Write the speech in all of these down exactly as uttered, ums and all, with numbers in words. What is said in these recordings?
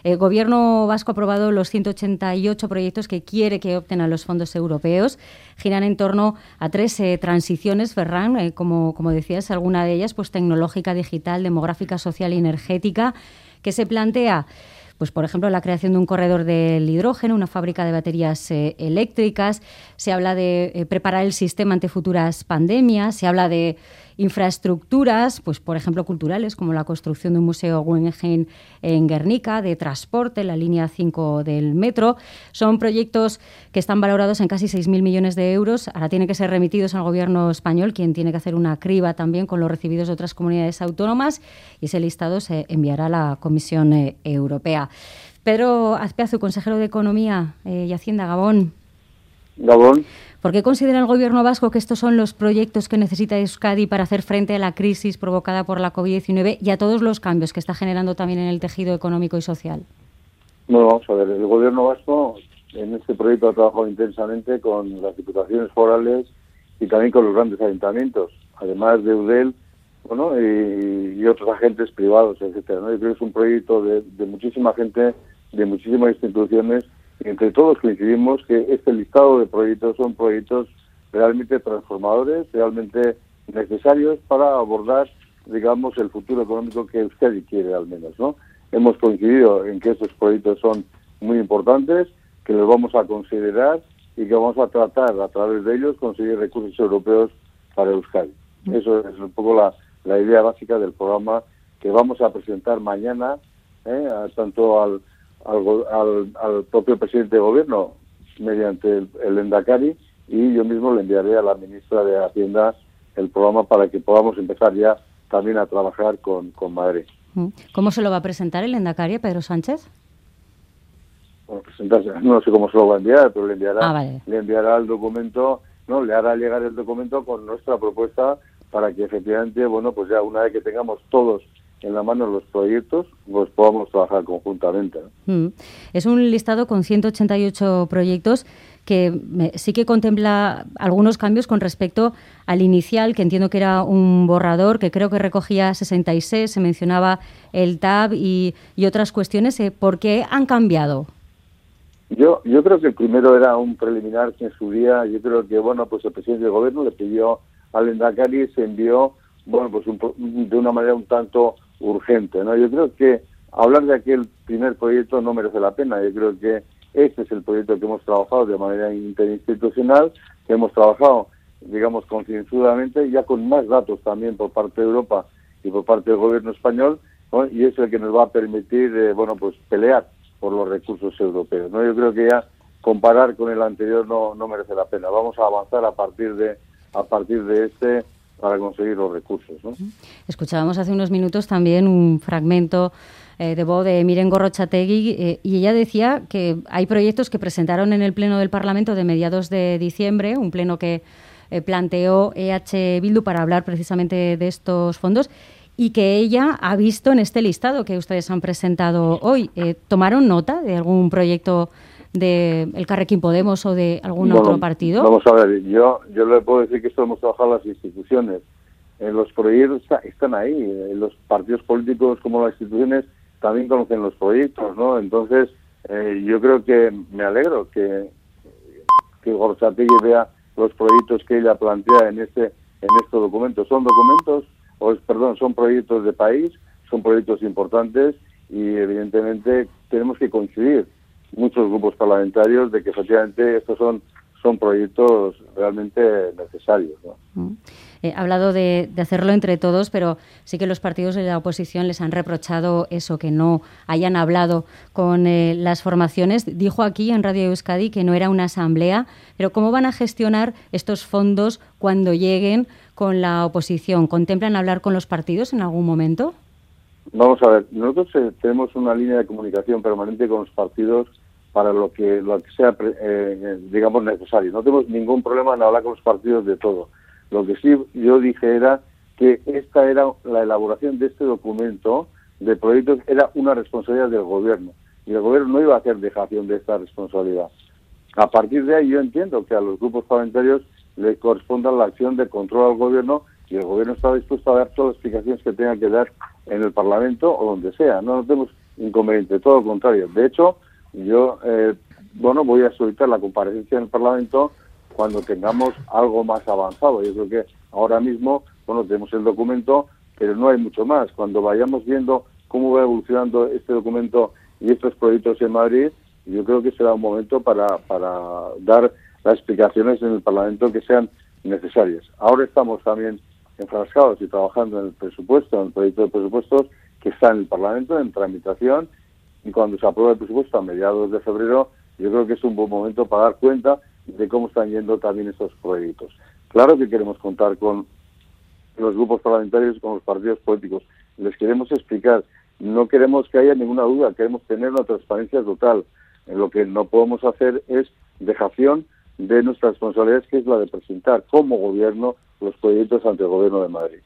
El Gobierno vasco ha aprobado los ciento ochenta y ocho proyectos que quiere que opten a los fondos europeos. Giran en torno a tres eh, transiciones, Ferran, eh, como, como decías, alguna de ellas pues tecnológica, digital, demográfica, social y energética, que se plantea, pues por ejemplo, la creación de un corredor del hidrógeno, una fábrica de baterías eh, eléctricas. Se habla de eh, preparar el sistema ante futuras pandemias. Se habla de infraestructuras, pues por ejemplo, culturales, como la construcción de un museo Guggenheim en Guernica, de transporte, la línea cinco del metro. Son proyectos que están valorados en casi seis mil millones de euros. Ahora tienen que ser remitidos al Gobierno español, quien tiene que hacer una criba también con los recibidos de otras comunidades autónomas, y ese listado se enviará a la Comisión eh, Europea. Pedro Azpiazu, consejero de Economía eh, y Hacienda, Gabón. Gabón. ¿Por qué considera el Gobierno vasco que estos son los proyectos que necesita Euskadi para hacer frente a la crisis provocada por la covid diecinueve y a todos los cambios que está generando también en el tejido económico y social? Bueno, vamos a ver, el Gobierno vasco en este proyecto ha trabajado intensamente con las diputaciones forales y también con los grandes ayuntamientos, además de Eudel, bueno, y, y otros agentes privados, etcétera, ¿no? Yo creo que es un proyecto de, de muchísima gente, de muchísimas instituciones. Y entre todos coincidimos que este listado de proyectos son proyectos realmente transformadores, realmente necesarios para abordar, digamos, el futuro económico que Euskadi quiere, al menos, ¿no? Hemos coincidido en que estos proyectos son muy importantes, que los vamos a considerar y que vamos a tratar a través de ellos conseguir recursos europeos para Euskadi. Eso es un poco la, la idea básica del programa que vamos a presentar mañana, ¿eh? a, tanto al Al, al, al propio presidente de Gobierno mediante el, el Lehendakari, y yo mismo le enviaré a la ministra de Hacienda el programa para que podamos empezar ya también a trabajar con, con Madrid. ¿Cómo se lo va a presentar el Lehendakari, Pedro Sánchez? Bueno, presentarse, no sé cómo se lo va a enviar, pero le enviará, ah, vale. le enviará el documento, no, le hará llegar el documento con nuestra propuesta para que efectivamente, bueno, pues ya una vez que tengamos todos en la mano los proyectos, pues podamos trabajar conjuntamente, ¿no? Mm. Es un listado con ciento ochenta y ocho proyectos que sí que contempla algunos cambios con respecto al inicial, que entiendo que era un borrador, que creo que recogía sesenta y seis, se mencionaba el T A B y, y otras cuestiones. ¿Por qué han cambiado? Yo yo creo que el primero era un preliminar que en su día, yo creo que, bueno, pues el presidente del Gobierno le pidió al Lehendakari y se envió, bueno, pues un, de una manera un tanto urgente, ¿no? Yo creo que hablar de aquel primer proyecto no merece la pena. Yo creo que este es el proyecto que hemos trabajado de manera interinstitucional, que hemos trabajado, digamos, concienzudamente, ya con más datos también por parte de Europa y por parte del Gobierno español, ¿no? Y es el que nos va a permitir, eh, bueno, pues pelear por los recursos europeos, ¿no? Yo creo que ya comparar con el anterior no no merece la pena. Vamos a avanzar a partir de a partir de este para conseguir los recursos, ¿no? Escuchábamos hace unos minutos también un fragmento eh, de voz de Miren Gorrotxategi eh, y ella decía que hay proyectos que presentaron en el Pleno del Parlamento de mediados de diciembre, un pleno que eh, planteó E H Bildu para hablar precisamente de estos fondos, y que ella ha visto en este listado que ustedes han presentado hoy. Eh, ¿Tomaron nota de algún proyecto de Elkarrekin Podemos o de algún bueno, otro partido? Vamos a ver, yo yo le puedo decir que esto hemos trabajado las instituciones. En los proyectos está, están ahí, en los partidos políticos como las instituciones también conocen los proyectos, ¿no? Entonces, eh, yo creo que me alegro que, que Gorrotxategi vea los proyectos que ella plantea en este en estos documentos. Son documentos, o perdón, son proyectos de país, son proyectos importantes y evidentemente tenemos que coincidir muchos grupos parlamentarios de que efectivamente estos son son proyectos realmente necesarios, ¿no? Mm. Eh, ha hablado de, de hacerlo entre todos, pero sí que los partidos de la oposición les han reprochado eso, que no hayan hablado con eh, las formaciones. Dijo aquí en Radio Euskadi que no era una asamblea, pero ¿cómo van a gestionar estos fondos cuando lleguen con la oposición? ¿Contemplan hablar con los partidos en algún momento? Vamos a ver, nosotros eh, tenemos una línea de comunicación permanente con los partidos para lo que lo que sea, eh, digamos, necesario. No tenemos ningún problema en hablar con los partidos de todo. Lo que sí yo dije era que esta era la elaboración de este documento de proyectos, era una responsabilidad del Gobierno, y el Gobierno no iba a hacer dejación de esta responsabilidad. A partir de ahí yo entiendo que a los grupos parlamentarios les corresponda la acción de control al Gobierno, y el Gobierno está dispuesto a dar todas las explicaciones que tenga que dar en el Parlamento o donde sea. No, no tenemos inconveniente, todo lo contrario. De hecho, yo, eh, bueno, voy a solicitar la comparecencia en el Parlamento cuando tengamos algo más avanzado. Yo creo que ahora mismo, bueno, tenemos el documento, pero no hay mucho más. Cuando vayamos viendo cómo va evolucionando este documento y estos proyectos en Madrid, yo creo que será un momento para, para dar las explicaciones en el Parlamento que sean necesarias. Ahora estamos también enfrascados y trabajando en el presupuesto, en el proyecto de presupuestos que está en el Parlamento, en tramitación, y cuando se apruebe el presupuesto a mediados de febrero, yo creo que es un buen momento para dar cuenta de cómo están yendo también estos proyectos. Claro que queremos contar con los grupos parlamentarios y con los partidos políticos. Les queremos explicar, no queremos que haya ninguna duda, queremos tener una transparencia total. En lo que no podemos hacer es dejación de nuestras responsabilidades, que es la de presentar como gobierno los proyectos ante el Gobierno de Madrid.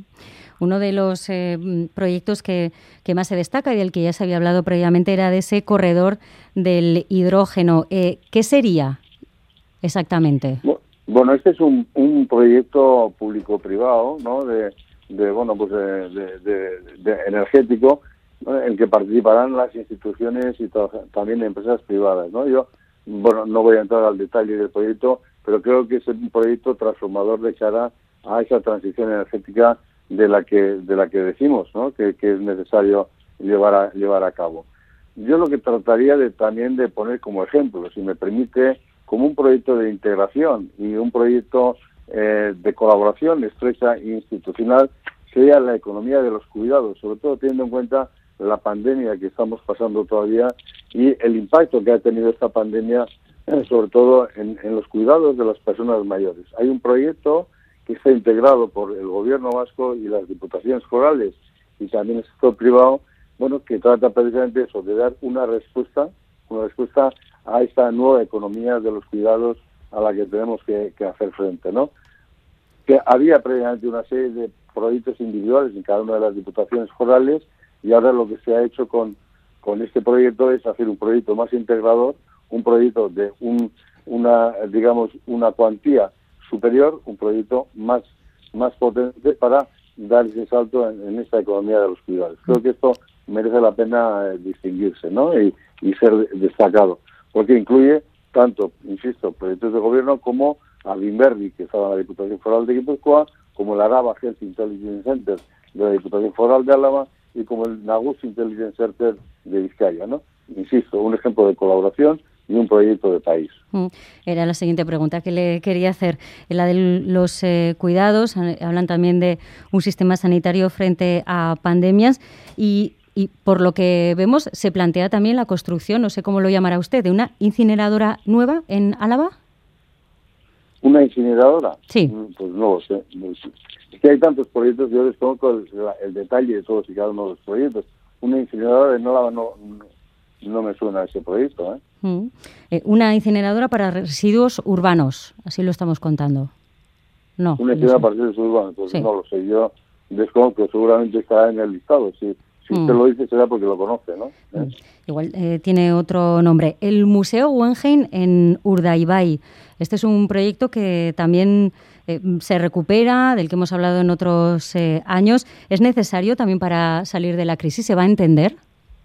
Uno de los eh, proyectos que, que más se destaca y del que ya se había hablado previamente era de ese corredor del hidrógeno. Eh, ¿Qué sería exactamente? Bueno, este es un, un proyecto público-privado, ¿no? De, de bueno, pues de, de, de, de energético, ¿no? En el que participarán las instituciones y to- también empresas privadas, ¿no? Yo, bueno, no voy a entrar al detalle del proyecto, pero creo que es un proyecto transformador de cara a esa transición energética de la que de la que decimos, ¿no? que, que es necesario llevar a llevar a cabo. Yo lo que trataría de también de poner como ejemplo, si me permite, como un proyecto de integración y un proyecto eh, de colaboración estrecha e institucional, sería la economía de los cuidados, sobre todo teniendo en cuenta la pandemia que estamos pasando todavía y el impacto que ha tenido esta pandemia, eh, sobre todo en, en los cuidados de las personas mayores. Hay un proyecto que está integrado por el Gobierno vasco y las diputaciones forales y también el sector privado, bueno, que trata precisamente eso, de dar una respuesta, una respuesta a esta nueva economía de los cuidados a la que tenemos que, que hacer frente, ¿no? Que había previamente una serie de proyectos individuales en cada una de las diputaciones forales y ahora lo que se ha hecho con, con este proyecto es hacer un proyecto más integrador, un proyecto de un, una, digamos, una cuantía superior, un proyecto más más potente para dar ese salto en, en esta economía de los cuidados. Creo que esto merece la pena eh, distinguirse, ¿no? Y, y ser destacado, porque incluye tanto, insisto, proyectos de gobierno como a Vinverdi, que estaba en la Diputación Foral de Guipúzcoa, como el Araba Health Intelligence Center de la Diputación Foral de Álava y como el Nagus Intelligence Center de Vizcaya, ¿no? Insisto, un ejemplo de colaboración y un proyecto de país. Era la siguiente pregunta que le quería hacer. La de los eh, cuidados, hablan también de un sistema sanitario frente a pandemias y, y por lo que vemos se plantea también la construcción, no sé cómo lo llamará usted, de una incineradora nueva en Álava. ¿Una incineradora? Sí. Pues no lo sé. Es que hay tantos proyectos, yo desconozco el, el detalle de todos y cada uno de los proyectos. Una incineradora en Álava no, no, no me suena a ese proyecto, ¿eh? Mm. Eh, una incineradora para residuos urbanos, así lo estamos contando. No. Una incineradora para residuos urbanos, pues sí. No lo sé. Yo desconozco, seguramente estará en el listado. Si, si usted mm. lo dice será porque lo conoce, ¿no? ¿Eh? Igual eh, tiene otro nombre. El Museo Guggenheim en Urdaibai. Este es un proyecto que también eh, se recupera, del que hemos hablado en otros eh, años. ¿Es necesario también para salir de la crisis? ¿Se va a entender?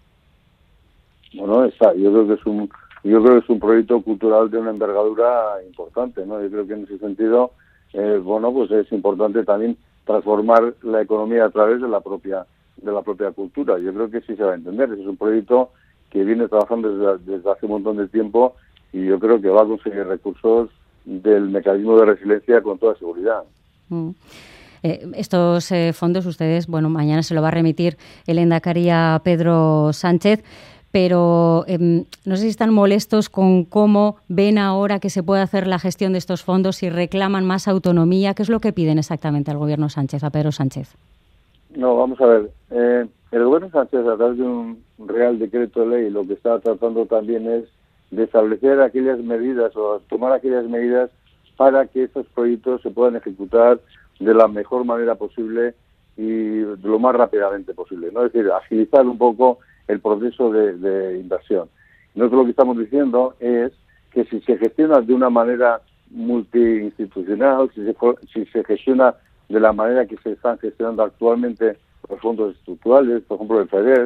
Bueno, está. Yo creo que es un, yo creo que es un proyecto cultural de una envergadura importante, ¿no? Yo creo que en ese sentido, eh, bueno, pues es importante también transformar la economía a través de la propia, de la propia cultura. Yo creo que sí se va a entender. Es un proyecto que viene trabajando desde, desde hace un montón de tiempo y yo creo que va a conseguir recursos del mecanismo de resiliencia con toda seguridad. Mm. Eh, estos eh, fondos ustedes, bueno, mañana se lo va a remitir el Lehendakari a Pedro Sánchez, pero eh, no sé si están molestos con cómo ven ahora que se puede hacer la gestión de estos fondos, si reclaman más autonomía. ¿Qué es lo que piden exactamente al Gobierno Sánchez, a Pedro Sánchez? No, vamos a ver. Eh, el Gobierno Sánchez, a través de un Real Decreto de Ley, lo que está tratando también es de establecer aquellas medidas o tomar aquellas medidas para que estos proyectos se puedan ejecutar de la mejor manera posible y lo más rápidamente posible, ¿no? Es decir, agilizar un poco el proceso de, de inversión. Nosotros lo que estamos diciendo es que si se gestiona de una manera multiinstitucional, si se, si se gestiona de la manera que se están gestionando actualmente los fondos estructurales, por ejemplo el FEDER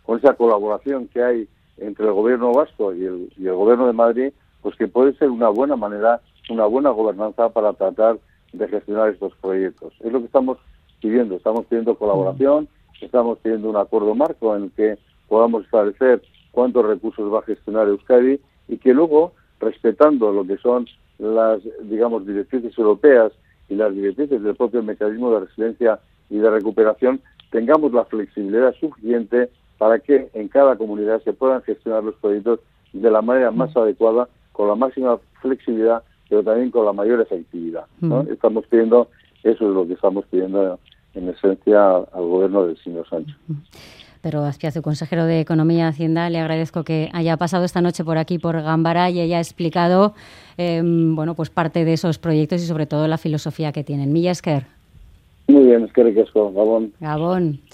con esa colaboración que hay entre el gobierno vasco y el, y el gobierno de Madrid, pues que puede ser una buena manera, una buena gobernanza para tratar de gestionar estos proyectos. Es lo que estamos pidiendo, estamos pidiendo colaboración, estamos pidiendo un acuerdo marco en el que podamos establecer cuántos recursos va a gestionar Euskadi y que luego, respetando lo que son las, digamos, directrices europeas y las directrices del propio mecanismo de resiliencia y de recuperación, tengamos la flexibilidad suficiente para que en cada comunidad se puedan gestionar los proyectos de la manera más adecuada, con la máxima flexibilidad, pero también con la mayor efectividad, ¿no? Mm. Estamos pidiendo, eso es lo que estamos pidiendo en esencia al gobierno del señor Sánchez. Pedro Azpiazu, consejero de Economía y Hacienda, le agradezco que haya pasado esta noche por aquí, por Ganbara, y haya explicado eh, bueno, pues parte de esos proyectos y sobre todo la filosofía que tienen. Mila esker. Muy bien, eskerrik asko, Gabón. Gabón.